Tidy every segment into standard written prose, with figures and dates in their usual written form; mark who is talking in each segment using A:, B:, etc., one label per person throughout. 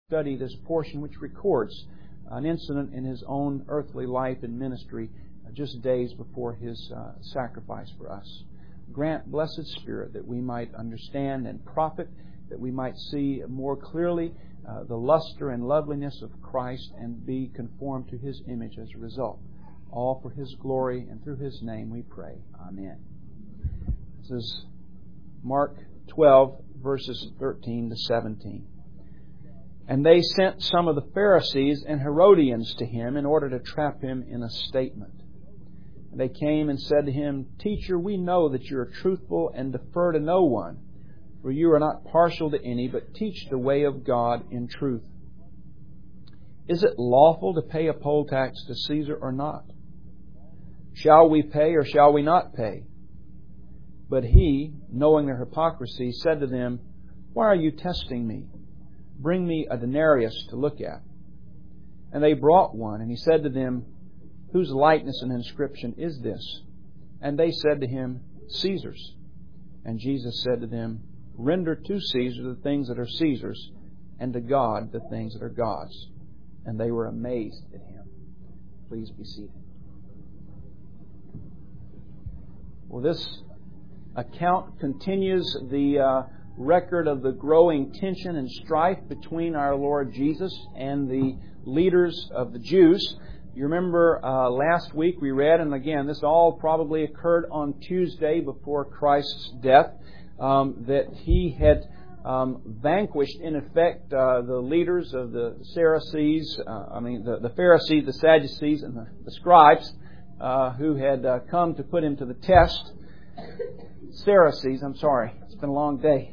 A: study this portion which records an incident in His own earthly life and ministry just days before His sacrifice for us. Grant, Blessed Spirit, that we might understand and profit, that we might see more clearly the luster and loveliness of Christ and be conformed to His image as a result. All for His glory and through His name we pray. Amen. This is Mark 12, verses 13 to 17. And they sent some of the Pharisees and Herodians to Him in order to trap Him in a statement. And they came and said to Him, Teacher, we know that you are truthful and defer to no one, for you are not partial to any, but teach the way of God in truth. Is it lawful to pay a poll tax to Caesar or not? Shall we pay or shall we not pay? But He, knowing their hypocrisy, said to them, Why are you testing me? Bring me a denarius to look at. And they brought one, and He said to them, Whose likeness and inscription is this? And they said to Him, Caesar's. And Jesus said to them, Render to Caesar the things that are Caesar's, and to God the things that are God's. And they were amazed at Him. Please be seated. Well, this account continues the record of the growing tension and strife between our Lord Jesus and the leaders of the Jews. You remember last week we read, and again, this all probably occurred on Tuesday before Christ's death, that He had vanquished, in effect, the leaders of the Pharisees, the Pharisees, the Sadducees, and the scribes, who had come to put Him to the test. Pharisees, I'm sorry, it's been a long day.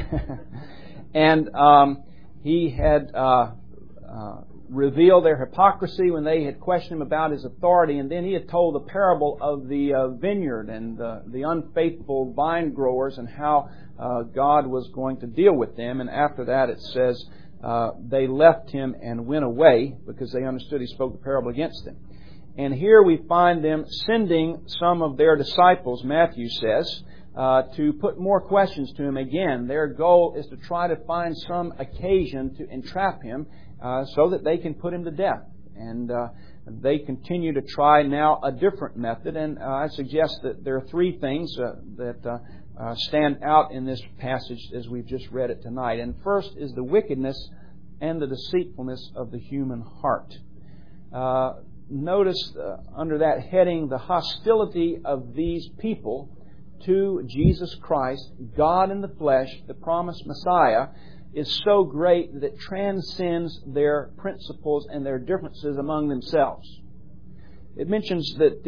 A: And He had revealed their hypocrisy when they had questioned Him about His authority, and then He had told the parable of the vineyard and the unfaithful vine growers and how God was going to deal with them. And after that it says they left Him and went away because they understood He spoke the parable against them. And here we find them sending some of their disciples, Matthew says, to put more questions to Him again. Their goal is to try to find some occasion to entrap Him so that they can put Him to death. And they continue to try now a different method. And I suggest that there are three things that stand out in this passage as we've just read it tonight. And first is the wickedness and the deceitfulness of the human heart. Notice under that heading the hostility of these people to Jesus Christ, God in the flesh, the promised Messiah, is so great that it transcends their principles and their differences among themselves. It mentions that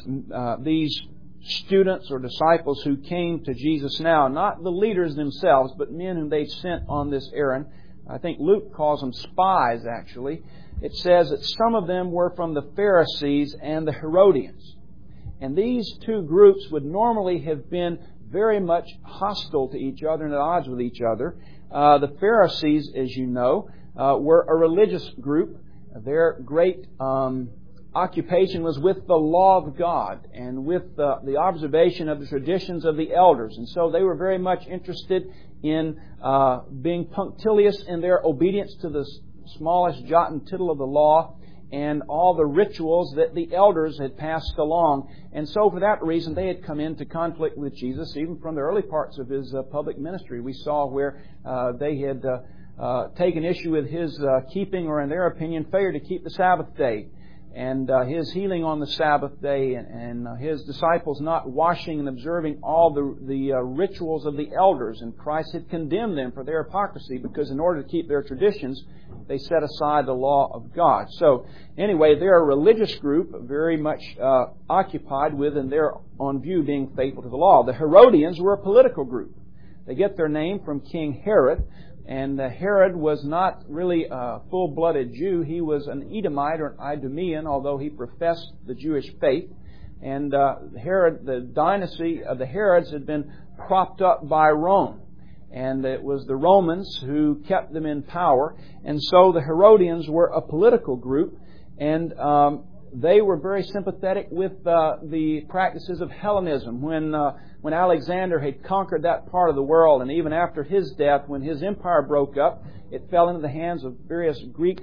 A: these students or disciples who came to Jesus now, not the leaders themselves, but men whom they sent on this errand. I think Luke calls them spies, actually. It says that some of them were from the Pharisees and the Herodians. And these two groups would normally have been very much hostile to each other and at odds with each other. The Pharisees, as you know, were a religious group. Their great occupation was with the law of God and with the observation of the traditions of the elders. And so they were very much interested in being punctilious in their obedience to the smallest jot and tittle of the law and all the rituals that the elders had passed along. And so for that reason they had come into conflict with Jesus even from the early parts of His public ministry. We saw where they had taken issue with His keeping, or in their opinion, failure to keep the Sabbath day, and His healing on the Sabbath day, and His disciples not washing and observing all the rituals of the elders. And Christ had condemned them for their hypocrisy because in order to keep their traditions, they set aside the law of God. So anyway, they're a religious group very much occupied with, and they're on view being faithful to the law. The Herodians were a political group. They get their name from King Herod. And Herod was not really a full-blooded Jew. He was an Edomite or an Idumean, although he professed the Jewish faith. And Herod, the dynasty of the Herods, had been propped up by Rome. And it was the Romans who kept them in power. And so the Herodians were a political group. And They were very sympathetic with the practices of Hellenism. When Alexander had conquered that part of the world, and even after his death, when his empire broke up, it fell into the hands of various Greek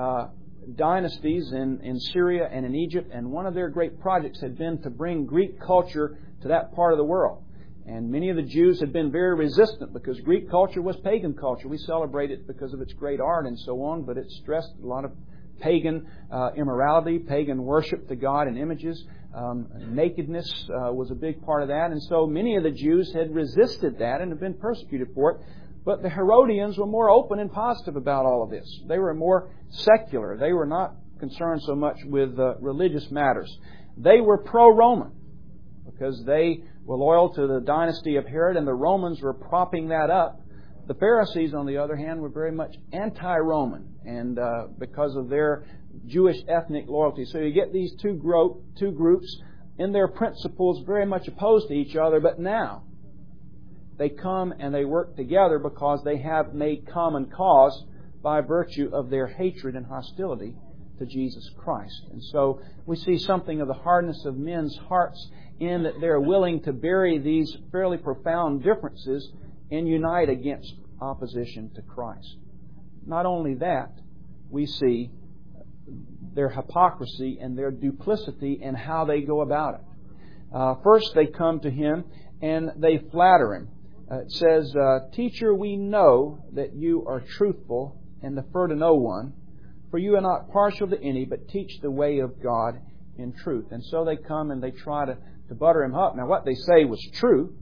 A: dynasties in Syria and in Egypt, and one of their great projects had been to bring Greek culture to that part of the world. And many of the Jews had been very resistant because Greek culture was pagan culture. We celebrate it because of its great art and so on, but it stressed a lot of pagan immorality, pagan worship to God and images. Nakedness was a big part of that. And so many of the Jews had resisted that and had been persecuted for it. But the Herodians were more open and positive about all of this. They were more secular. They were not concerned so much with religious matters. They were pro-Roman because they were loyal to the dynasty of Herod, and the Romans were propping that up. The Pharisees, on the other hand, were very much anti-Roman, and because of their Jewish ethnic loyalty. So you get these two groups in their principles very much opposed to each other, but now they come and they work together because they have made common cause by virtue of their hatred and hostility to Jesus Christ. And so we see something of the hardness of men's hearts in that they're willing to bury these fairly profound differences and unite against opposition to Christ. Not only that, we see their hypocrisy and their duplicity in how they go about it. First, they come to Him and they flatter Him. It says, "Teacher, we know that you are truthful and defer to no one, for you are not partial to any, but teach the way of God in truth." And so they come and they try to butter Him up. Now, what they say was true.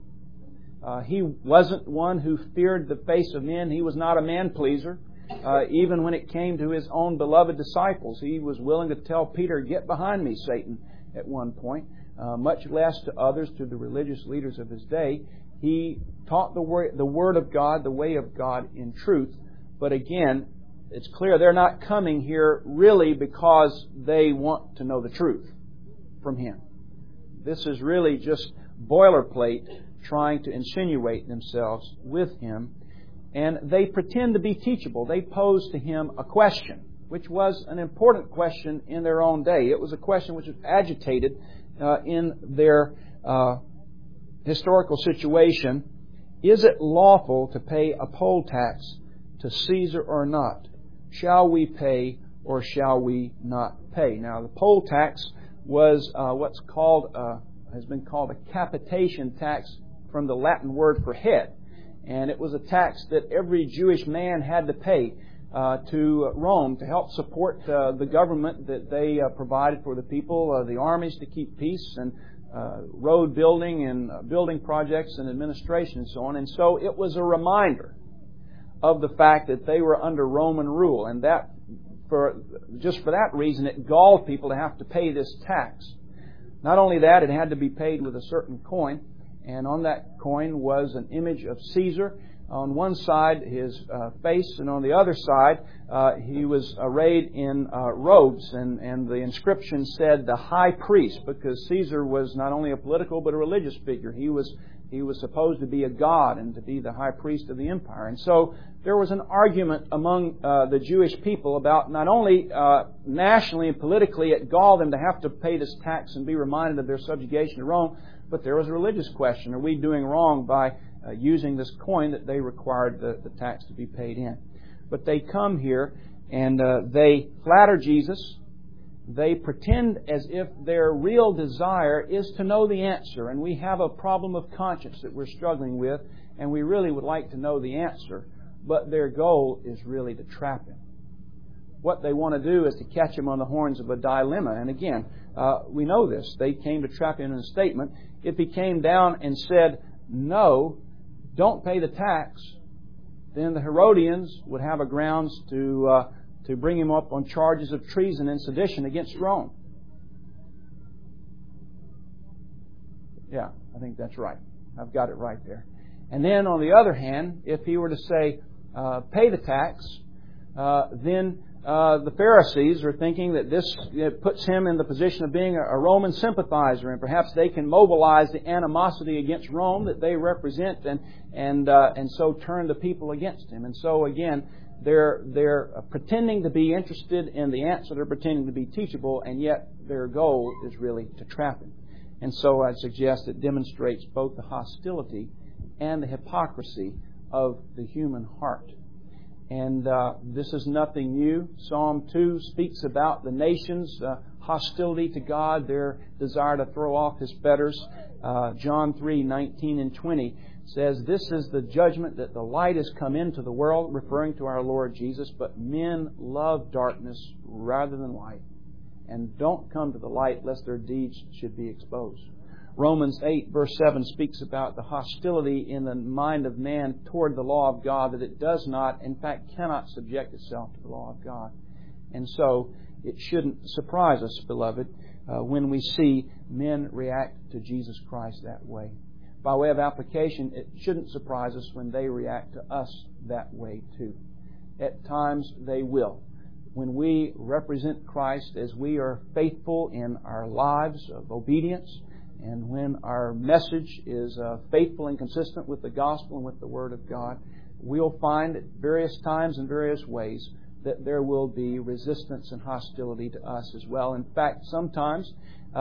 A: He wasn't one who feared the face of men. He was not a man-pleaser. Even when it came to His own beloved disciples, He was willing to tell Peter, "Get behind me, Satan," at one point. Much less to others, to the religious leaders of His day. He taught the Word of God, the way of God in truth. But again, it's clear they're not coming here really because they want to know the truth from Him. This is really just boilerplate trying to insinuate themselves with Him. And they pretend to be teachable. They pose to Him a question, which was an important question in their own day. It was a question which was agitated in their historical situation. Is it lawful to pay a poll tax to Caesar or not? Shall we pay or shall we not pay? Now, the poll tax was what's called has been called a capitation tax, from the Latin word for head. And it was a tax that every Jewish man had to pay to Rome to help support the government that they provided for the people, the armies to keep peace, and road building and building projects and administration and so on. And so it was a reminder of the fact that they were under Roman rule, and that just for that reason it galled people to have to pay this tax. Not only that, it had to be paid with a certain coin, and on that coin was an image of Caesar. On one side, his face, and on the other side, he was arrayed in robes, and the inscription said "the high priest," because Caesar was not only a political but a religious figure. He was supposed to be a god and to be the high priest of the empire. And so there was an argument among the Jewish people about not only nationally and politically it galled them to have to pay this tax and be reminded of their subjugation to Rome, but there was a religious question. Are we doing wrong by using this coin that they required the tax to be paid in? But they come here and they flatter Jesus. They pretend as if their real desire is to know the answer. And we have a problem of conscience that we're struggling with, and we really would like to know the answer. But their goal is really to trap Him. What they want to do is to catch Him on the horns of a dilemma. And again, we know this. They came to trap Him in a statement. If He came down and said, "No, don't pay the tax," then the Herodians would have a grounds to bring Him up on charges of treason and sedition against Rome. Yeah, I think that's right. I've got it right there. And then on the other hand, if He were to say, "Pay the tax," then the Pharisees are thinking that this puts Him in the position of being a Roman sympathizer, and perhaps they can mobilize the animosity against Rome that they represent, and so turn the people against Him. And so again, they're pretending to be interested in the answer. They're pretending to be teachable, and yet their goal is really to trap him. And so I suggest it demonstrates both the hostility and the hypocrisy of the human heart. And this is nothing new. Psalm 2 speaks about the nation's hostility to God, their desire to throw off His fetters. John 3:19 and 20 says, "This is the judgment, that the light has come into the world," referring to our Lord Jesus, "but men love darkness rather than light, and don't come to the light lest their deeds should be exposed." Romans 8 verse 7 speaks about the hostility in the mind of man toward the law of God, that it does not, in fact cannot subject itself to the law of God. And so it shouldn't surprise us, beloved, when we see men react to Jesus Christ that way. By way of application, it shouldn't surprise us when they react to us that way too. At times they will. When we represent Christ as we are faithful in our lives of obedience, and when our message is faithful and consistent with the gospel and with the Word of God, we'll find at various times and various ways that there will be resistance and hostility to us as well. In fact, sometimes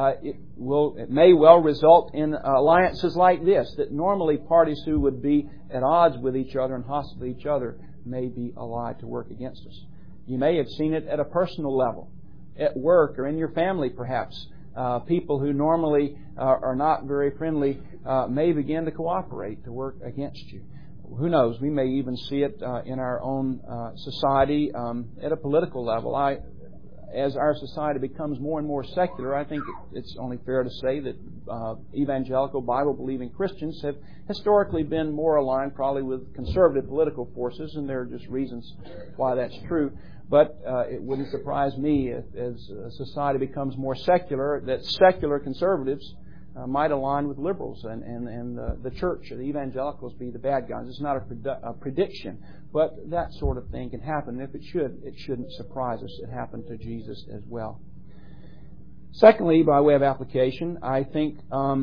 A: it may well result in alliances like this, that normally parties who would be at odds with each other and hostile to each other may be allied to work against us. You may have seen it at a personal level, at work or in your family perhaps. People who normally are not very friendly may begin to cooperate to work against you. Who knows? We may even see it in our own society at a political level. As our society becomes more and more secular, I think it's only fair to say that evangelical, Bible-believing Christians have historically been more aligned probably with conservative political forces, and there are just reasons why that's true. But it wouldn't surprise me if, as society becomes more secular, that secular conservatives might align with liberals and the church, the evangelicals, be the bad guys. It's not a prediction, but that sort of thing can happen. And if it should, it shouldn't surprise us. It happened to Jesus as well. Secondly, by way of application, I think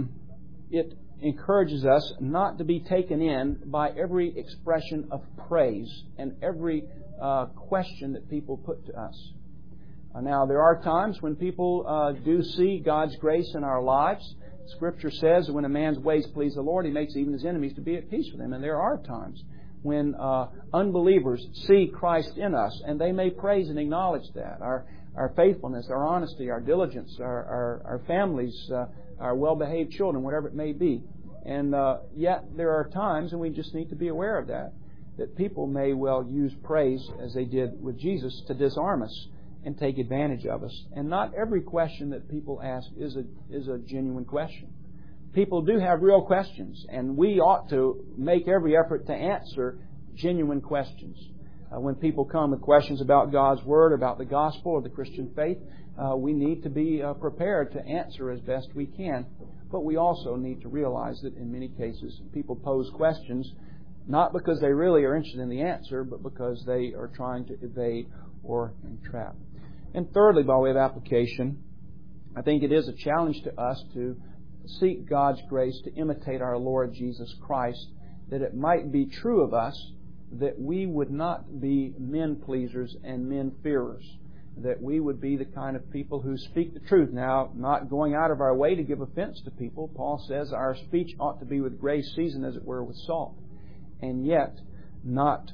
A: it encourages us not to be taken in by every expression of praise and every question that people put to us. Now, there are times when people do see God's grace in our lives. Scripture says that when a man's ways please the Lord, He makes even his enemies to be at peace with him. And there are times when unbelievers see Christ in us, and they may praise and acknowledge that. Our faithfulness, our honesty, our diligence, our families, our well-behaved children, whatever it may be. And yet there are times, and we just need to be aware of that people may well use praise, as they did with Jesus, to disarm us and take advantage of us. And not every question that people ask is a genuine question. People do have real questions, and we ought to make every effort to answer genuine questions. When people come with questions about God's Word, about the gospel or the Christian faith, we need to be prepared to answer as best we can. But we also need to realize that in many cases people pose questions not because they really are interested in the answer, but because they are trying to evade or entrap. And thirdly, by way of application, I think it is a challenge to us to seek God's grace to imitate our Lord Jesus Christ, that it might be true of us that we would not be men-pleasers and men-fearers, that we would be the kind of people who speak the truth. Now, not going out of our way to give offense to people. Paul says our speech ought to be with grace seasoned, as it were, with salt. And yet, not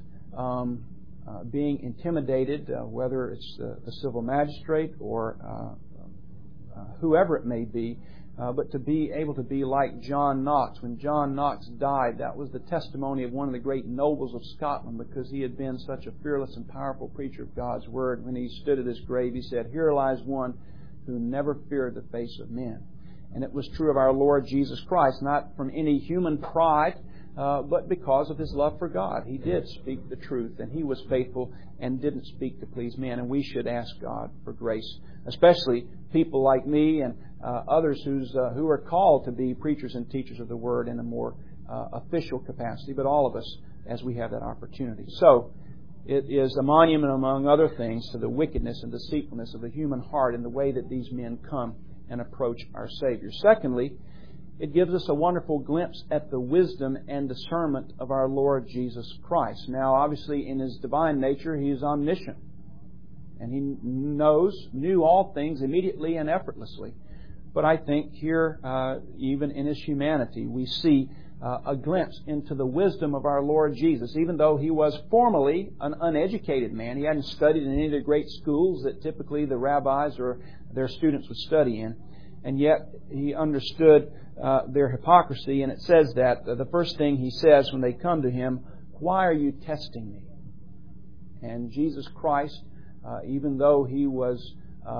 A: being intimidated, whether it's the civil magistrate or whoever it may be, but to be able to be like John Knox. When John Knox died, that was the testimony of one of the great nobles of Scotland, because he had been such a fearless and powerful preacher of God's Word. When he stood at his grave, he said, "Here lies one who never feared the face of men." And it was true of our Lord Jesus Christ, not from any human pride, but because of His love for God. He did speak the truth, and He was faithful and didn't speak to please men. And we should ask God for grace, especially people like me and others who are called to be preachers and teachers of the Word in a more official capacity, but all of us as we have that opportunity. So, it is a monument, among other things, to the wickedness and deceitfulness of the human heart in the way that these men come and approach our Savior. Secondly, it gives us a wonderful glimpse at the wisdom and discernment of our Lord Jesus Christ. Now, obviously, in His divine nature, He is omniscient. And He knew all things immediately and effortlessly. But I think here, even in His humanity, we see a glimpse into the wisdom of our Lord Jesus. Even though He was formerly an uneducated man, He hadn't studied in any of the great schools that typically the rabbis or their students would study in. And yet, He understood their hypocrisy. And it says that the first thing He says when they come to Him, "Why are you testing me?" And Jesus Christ, even though He was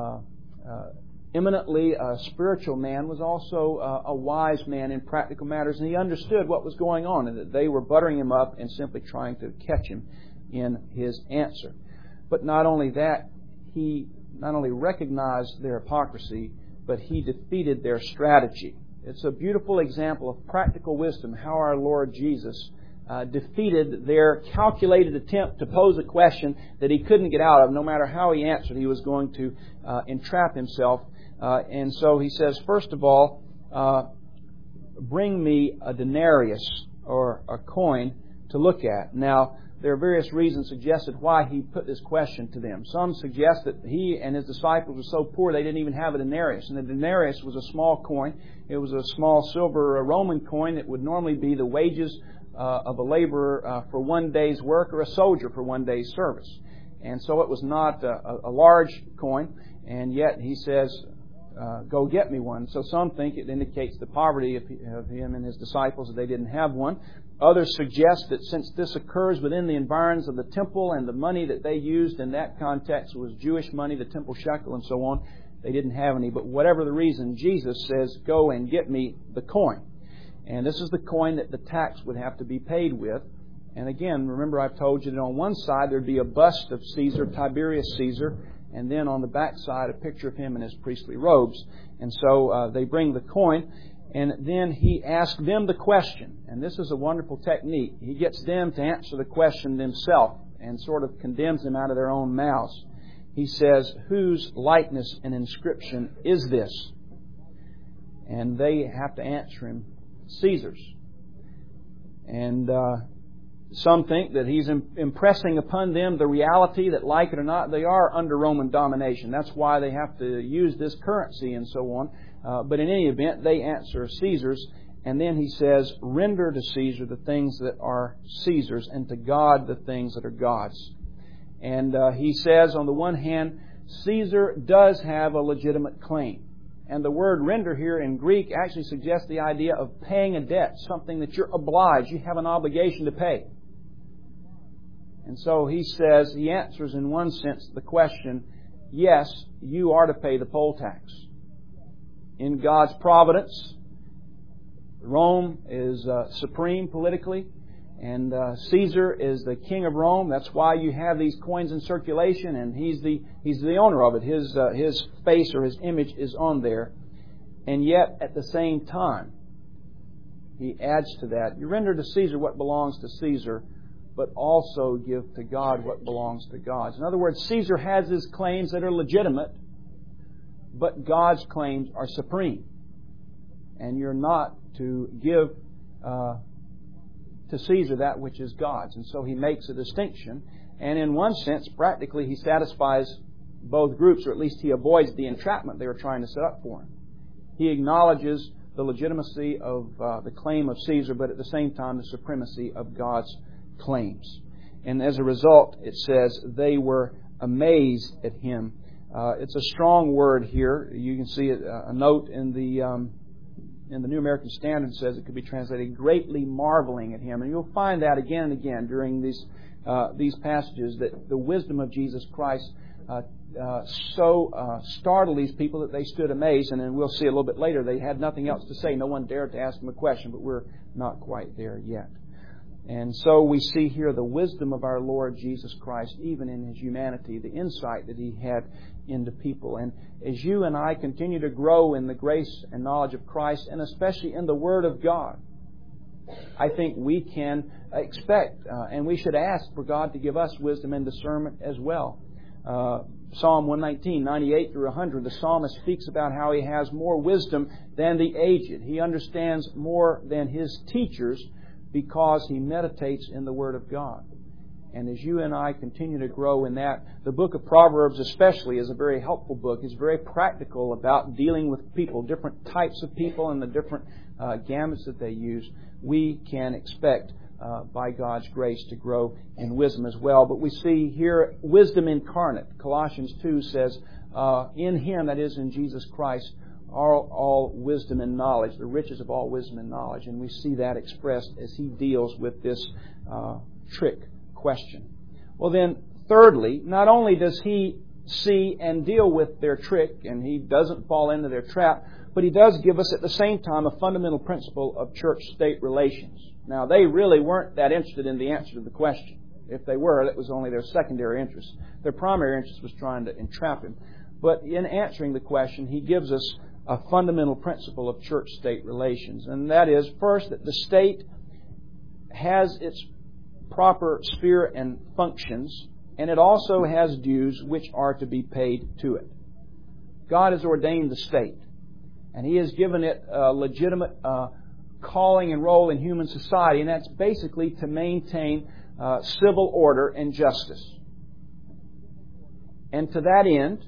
A: eminently a spiritual man, was also a wise man in practical matters, and He understood what was going on and that they were buttering Him up and simply trying to catch Him in His answer. But not only that, He not only recognized their hypocrisy, but He defeated their strategy. It's a beautiful example of practical wisdom, how our Lord Jesus defeated their calculated attempt to pose a question that He couldn't get out of. No matter how He answered, He was going to entrap Himself. And so He says, first of all, bring me a denarius or a coin to look at. Now, there are various reasons suggested why He put this question to them. Some suggest that He and His disciples were so poor they didn't even have a denarius. And a denarius was a small coin. It was a small silver Roman coin that would normally be the wages of a laborer for one day's work or a soldier for one day's service. And so it was not a large coin. And yet He says, go get me one. So some think it indicates the poverty of Him and His disciples, that they didn't have one. Others suggest that since this occurs within the environs of the temple and the money that they used in that context was Jewish money, the temple shekel and so on, they didn't have any. But whatever the reason, Jesus says, go and get me the coin. And this is the coin that the tax would have to be paid with. And again, remember I've told you that on one side there'd be a bust of Caesar, Tiberius Caesar, and then on the back side a picture of him in his priestly robes. And so they bring the coin, and then He asks them the question. And this is a wonderful technique. He gets them to answer the question themselves and sort of condemns them out of their own mouths. He says, whose likeness and inscription is this? And they have to answer Him, Caesar's. And some think that He's impressing upon them the reality that, like it or not, they are under Roman domination. That's why they have to use this currency and so on. But in any event, they answer Caesar's. And then He says, render to Caesar the things that are Caesar's, and to God the things that are God's. And He says, on the one hand, Caesar does have a legitimate claim. And the word render here in Greek actually suggests the idea of paying a debt, something that you're obliged, you have an obligation to pay. And so He says, He answers in one sense the question, yes, you are to pay the poll tax. In God's providence, Rome is supreme politically, and Caesar is the king of Rome. That's why you have these coins in circulation, and he's the owner of it. His face or His image is on there. And yet, at the same time, He adds to that, you render to Caesar what belongs to Caesar, but also give to God what belongs to God. In other words, Caesar has his claims that are legitimate, but God's claims are supreme. And you're not to give to Caesar that which is God's. And so He makes a distinction. And in one sense, practically, He satisfies both groups, or at least He avoids the entrapment they were trying to set up for Him. He acknowledges the legitimacy of the claim of Caesar, but at the same time the supremacy of God's claims. And as a result, it says, they were amazed at Him. It's a strong word here. You can see a note in the New American Standard says it could be translated greatly marveling at Him. And you'll find that again and again during these passages, that the wisdom of Jesus Christ so startled these people that they stood amazed. And then we'll see a little bit later, they had nothing else to say. No one dared to ask Him a question, but we're not quite there yet. And so we see here the wisdom of our Lord Jesus Christ, even in His humanity, the insight that He had into people. And as you and I continue to grow in the grace and knowledge of Christ, and especially in the Word of God, I think we can expect and we should ask for God to give us wisdom and discernment as well. Psalm 119, 98 through 100, the psalmist speaks about how he has more wisdom than the aged. He understands more than his teachers because he meditates in the Word of God. And as you and I continue to grow in that, the book of Proverbs especially is a very helpful book. It's very practical about dealing with people, different types of people and the different gamuts that they use. We can expect, by God's grace, to grow in wisdom as well. But we see here wisdom incarnate. Colossians 2 says, in Him, that is in Jesus Christ, are all wisdom and knowledge, the riches of all wisdom and knowledge. And we see that expressed as He deals with this trick question. Well then, thirdly, not only does He see and deal with their trick, and He doesn't fall into their trap, but He does give us at the same time a fundamental principle of church-state relations. Now, they really weren't that interested in the answer to the question. If they were, that was only their secondary interest. Their primary interest was trying to entrap Him. But in answering the question, He gives us a fundamental principle of church-state relations. And that is, first, that the state has its proper sphere and functions, and it also has dues which are to be paid to it. God has ordained the state, and He has given it a legitimate calling and role in human society, and that's basically to maintain civil order and justice. And to that end,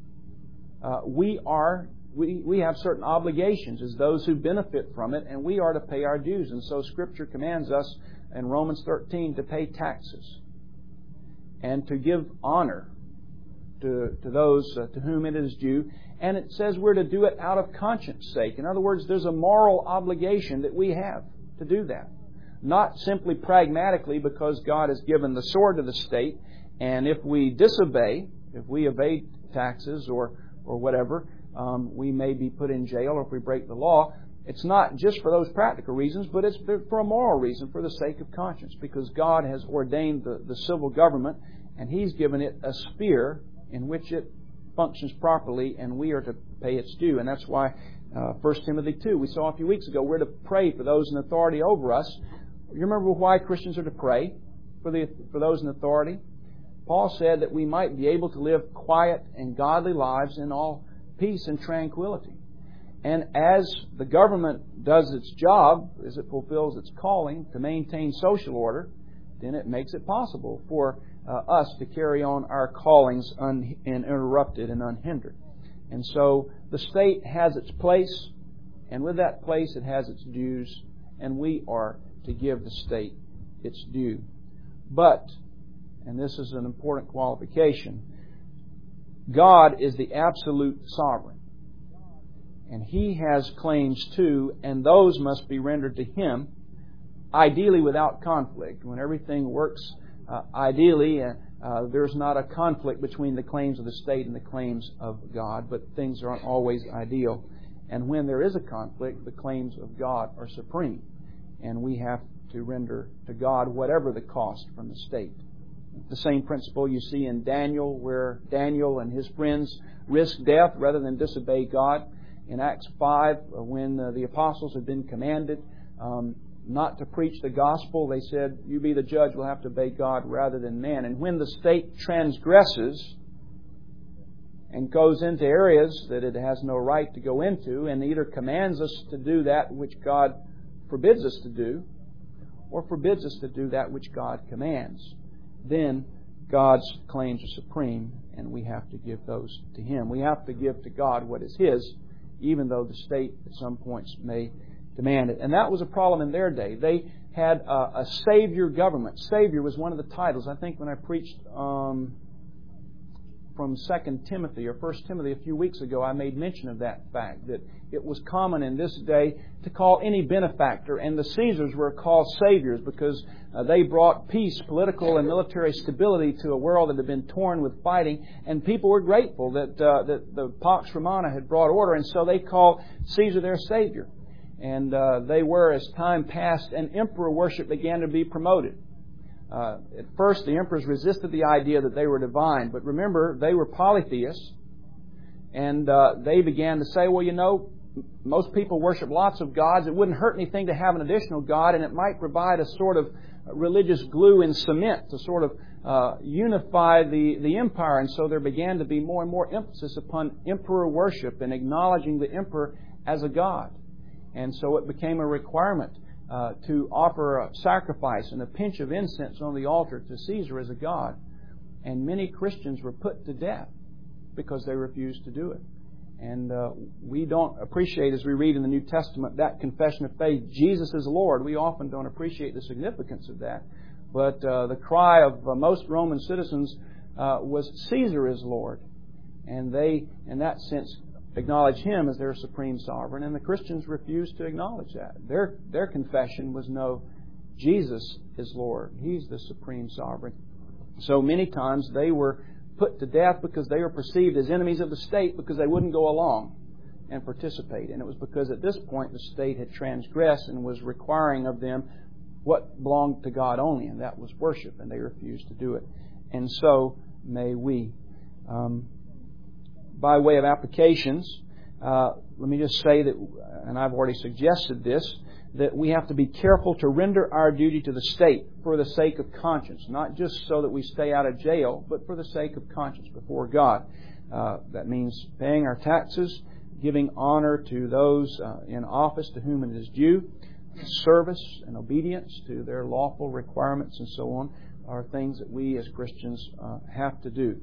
A: we have certain obligations as those who benefit from it, and we are to pay our dues. And so Scripture commands us in Romans 13 to pay taxes and to give honor to those to whom it is due. And it says we're to do it out of conscience sake. In other words, there's a moral obligation that we have to do that. Not simply pragmatically because God has given the sword to the state, and if we disobey, if we evade taxes or whatever, we may be put in jail, or if we break the law. It's not just for those practical reasons, but it's for a moral reason, for the sake of conscience, because God has ordained the civil government, and He's given it a sphere in which it functions properly, and we are to pay its due. And that's why 1 Timothy 2, we saw a few weeks ago, we're to pray for those in authority over us. You remember why Christians are to pray for those in authority? Paul said that we might be able to live quiet and godly lives in all peace and tranquility. And as the government does its job, as it fulfills its calling to maintain social order, then it makes it possible for us to carry on our callings uninterrupted and unhindered. And so the state has its place, and with that place it has its dues, and we are to give the state its due. But, and this is an important qualification, God is the absolute sovereign. And He has claims too, and those must be rendered to Him, ideally without conflict. When everything works ideally, there's not a conflict between the claims of the state and the claims of God, but things aren't always ideal. And when there is a conflict, the claims of God are supreme, and we have to render to God whatever the cost from the state. The same principle you see in Daniel, where Daniel and his friends risked death rather than disobey God. In Acts 5, when the apostles had been commanded not to preach the gospel, they said, "You be the judge, we'll have to obey God rather than man." And when the state transgresses and goes into areas that it has no right to go into, and either commands us to do that which God forbids us to do, or forbids us to do that which God commands, then God's claims are supreme, and we have to give those to Him. We have to give to God what is His, even though the state at some points may demand it. And that was a problem in their day. They had a savior government. Savior was one of the titles. I think when I preached from 2 Timothy or 1 Timothy a few weeks ago, I made mention of that fact, that it was common in this day to call any benefactor, and the Caesars were called saviors because they brought peace, political and military stability to a world that had been torn with fighting, and people were grateful that the Pax Romana had brought order, and so they called Caesar their savior. And they were, as time passed, and emperor worship began to be promoted. At first, the emperors resisted the idea that they were divine, but remember, they were polytheists, and they began to say, well, you know, most people worship lots of gods. It wouldn't hurt anything to have an additional god, and it might provide a sort of religious glue and cement to sort of unify the empire. And so there began to be more and more emphasis upon emperor worship and acknowledging the emperor as a god. And so it became a requirement to offer a sacrifice and a pinch of incense on the altar to Caesar as a god. And many Christians were put to death because they refused to do it. And we don't appreciate, as we read in the New Testament, that confession of faith, Jesus is Lord. We often don't appreciate the significance of that. But the cry of most Roman citizens was, Caesar is Lord. And they, in that sense, acknowledge Him as their supreme sovereign. And the Christians refused to acknowledge that. Their confession was, no, Jesus is Lord. He's the supreme sovereign. So many times they were put to death because they were perceived as enemies of the state because they wouldn't go along and participate. And it was because at this point the state had transgressed and was requiring of them what belonged to God only, and that was worship, and they refused to do it. And so may we. By way of applications, let me just say that, and I've already suggested this, that we have to be careful to render our duty to the state for the sake of conscience, not just so that we stay out of jail, but for the sake of conscience before God. That means paying our taxes, giving honor to those in office to whom it is due, service and obedience to their lawful requirements and so on are things that we as Christians have to do.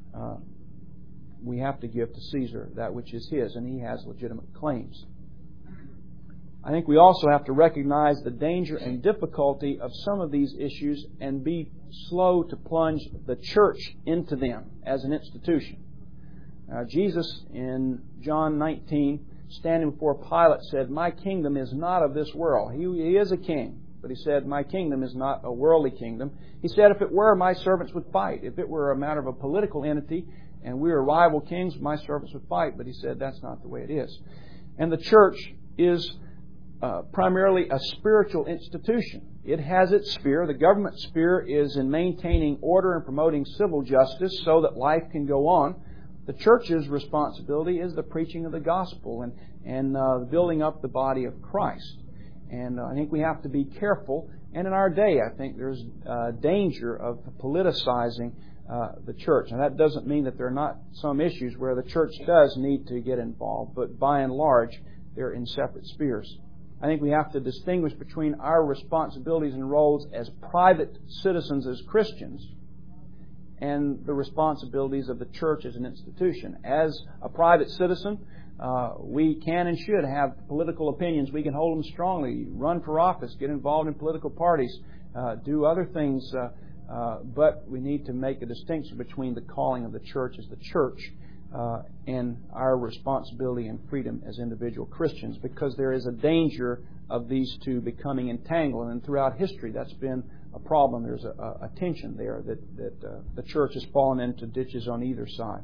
A: We have to give to Caesar that which is his, and he has legitimate claims. I think we also have to recognize the danger and difficulty of some of these issues and be slow to plunge the church into them as an institution. Jesus, in John 19, standing before Pilate, said, "My kingdom is not of this world." He is a king, but he said, "My kingdom is not a worldly kingdom." He said, "If it were, my servants would fight. If it were a matter of a political entity and we were rival kings, my servants would fight." But he said that's not the way it is. And the church is primarily a spiritual institution. It has its sphere. The government sphere is in maintaining order and promoting civil justice so that life can go on. The church's responsibility is the preaching of the gospel and building up the body of Christ. And I think we have to be careful. And in our day, I think there's danger of politicizing the church. And that doesn't mean that there are not some issues where the church does need to get involved, but by and large, they're in separate spheres. I think we have to distinguish between our responsibilities and roles as private citizens, as Christians, and the responsibilities of the church as an institution. As a private citizen, we can and should have political opinions. We can hold them strongly, run for office, get involved in political parties, do other things, but we need to make a distinction between the calling of the church as the church and our responsibility and freedom as individual Christians, because there is a danger of these two becoming entangled. And throughout history, that's been a problem. There's a tension there that the church has fallen into ditches on either side.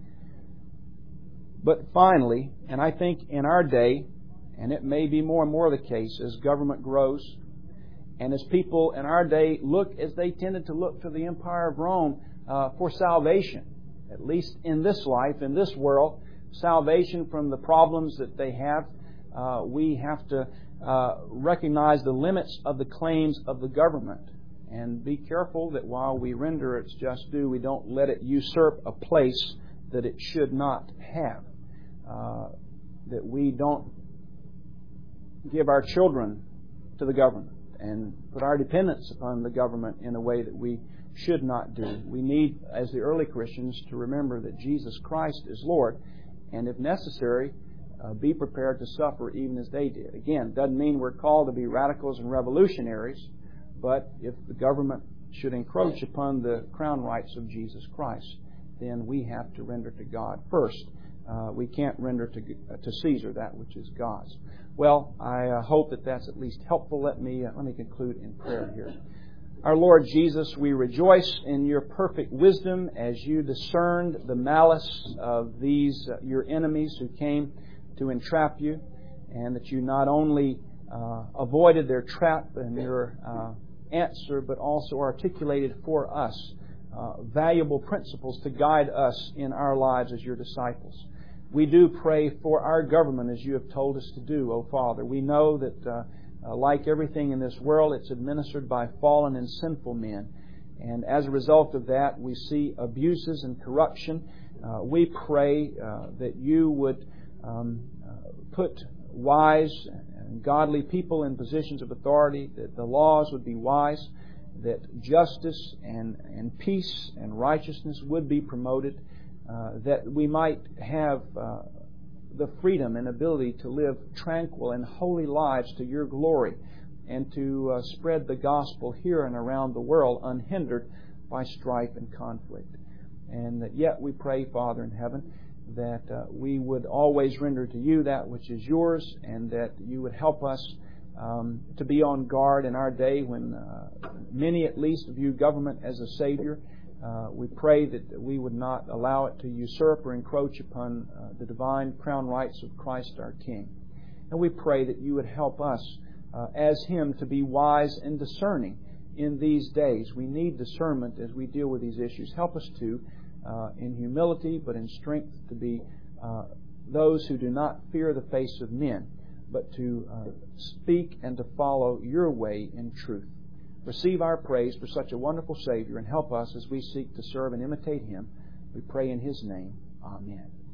A: But finally, and I think in our day, and it may be more and more the case as government grows, and as people in our day look, as they tended to look to the Empire of Rome for salvation, at least in this life, in this world, salvation from the problems that they have, we have to recognize the limits of the claims of the government and be careful that while we render its just due, we don't let it usurp a place that it should not have. That we don't give our children to the government and put our dependence upon the government in a way that we should not do. We need, as the early Christians, to remember that Jesus Christ is Lord, and if necessary, be prepared to suffer even as they did. Again, doesn't mean we're called to be radicals and revolutionaries, but if the government should encroach upon the crown rights of Jesus Christ, then we have to render to God first. We can't render to Caesar that which is God's. Well, I hope that that's at least helpful. Let me conclude in prayer here. Our Lord Jesus, we rejoice in Your perfect wisdom as You discerned the malice of these Your enemies who came to entrap You, and that You not only avoided their trap and Your answer, but also articulated for us valuable principles to guide us in our lives as Your disciples. We do pray for our government as You have told us to do, O Father. We know that like everything in this world, it's administered by fallen and sinful men. And as a result of that, we see abuses and corruption. We pray that you would put wise and godly people in positions of authority, that the laws would be wise, that justice and peace and righteousness would be promoted, that we might have the freedom and ability to live tranquil and holy lives to your glory, and to spread the gospel here and around the world unhindered by strife and conflict. And that yet we pray, Father in heaven, that we would always render to you that which is yours, and that you would help us to be on guard in our day when many at least view government as a savior. We pray that we would not allow it to usurp or encroach upon the divine crown rights of Christ our King. And we pray that you would help us as Him to be wise and discerning in these days. We need discernment as we deal with these issues. Help us to, in humility but in strength, to be those who do not fear the face of men, but to speak and to follow your way in truth. Receive our praise for such a wonderful Savior, and help us as we seek to serve and imitate Him. We pray in His name. Amen.